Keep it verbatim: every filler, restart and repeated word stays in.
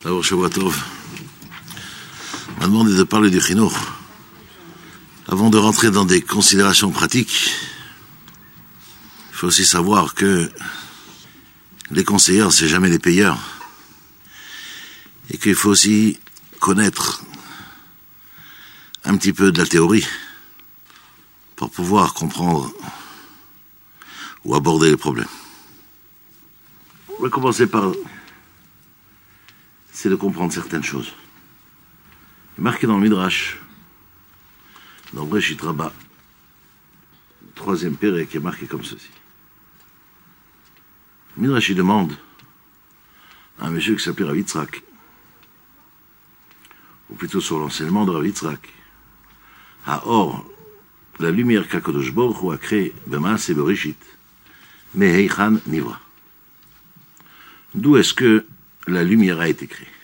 Alors, Shavua Tov m'a demandé de parler du Chinour. Avant de rentrer dans des considérations pratiques, il faut aussi savoir que les conseillers, c'est jamais les payeurs. Et qu'il faut aussi connaître un petit peu de la théorie pour pouvoir comprendre ou aborder les problèmes. On va commencer par, c'est de comprendre certaines choses. Il est marqué dans le Midrash, dans Breshit Rabbah, le troisième péré qui est marqué comme ceci. Le Midrash il demande à un monsieur qui s'appelait Rav Yitzhak, ou plutôt sur l'enseignement de Rav Yitzhak, à or, la lumière qu'Akadosh Baruch Hu a créée b'maaseh bereshit, meheichan nivra. D'où est-ce que la lumière a été créée?